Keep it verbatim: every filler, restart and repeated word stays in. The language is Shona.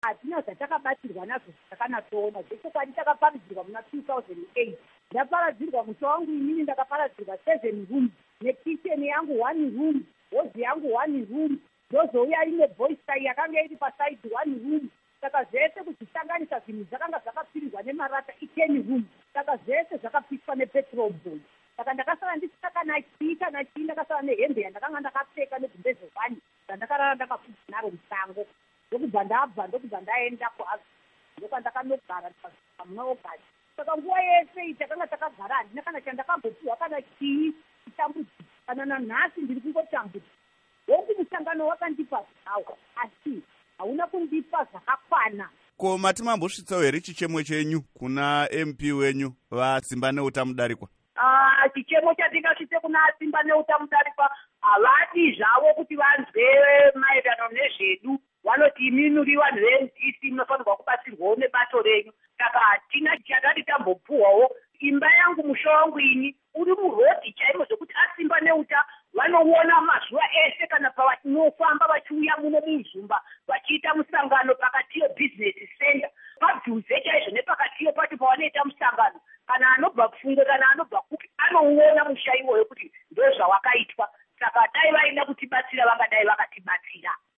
hatina zvatakabatsirwa nazvo zvatakanyatsoona. Zvechokwadi takaparadzirwa muna two thousand eight. Ndaparadzirwa musha wangu inini ndakaparadzirwa seven rooms nekicheni yangu one room, hozi yangu one room, ndozouya ine boistai yakanga iri pasaidi one room. Saka zvese kuzvisanganisa zvinhu zvakanga zvakapfirirwa nemarata i-ten room. Saka zvese zvakapiswa nepetrol boy. Saka ndakasara ndisina kana chii kana chii, ndakasara nehembe yandakanga ndakapfeka negumbezovhani randakarara ndakapfudza naro musango. Ndokubva ndabva ndokubva ndaenda kuAzoo, ndokwandakanogara muna August. Saka nguva yese iyi takanga takagara handina kana chandakambopiwa kana chii chitambudziko, kana nanhasi ndiri kungotambudzika. Hongu musangano wakandipa zvawo, asi hauna kundipa zvakakwana. Ko mati mambosvitsawo here chichemo chenyu kuna M P wenyu vasimba neutamudarikwa? Ah, chichemo chatingasvitse kuna simba neutamudarikwa havadi zvavo kuti vanzwe maererano nezvedu. Vanoti imimi vanhu ve-N D C munofanirwa kubatsirwawo nebato renyu. Saka hatina chatati tambopuhwawo. Imba yangu, musha wangu ini uri murodhi chaimo zvokuti asimba neuta vanoona mazuva ese kana pavanofamba vachiuya muno muzumba vachiita musangano pakatiyo business center. Padhuze chaizvo nepakatiyo pacho pavanoita musangano. Kana anobva kufungo kana anobva kupi anouona musha iwoyo kuti ndozvawakaitwa. Saka dai vaida kutibatsira vangadai vakatibatsira.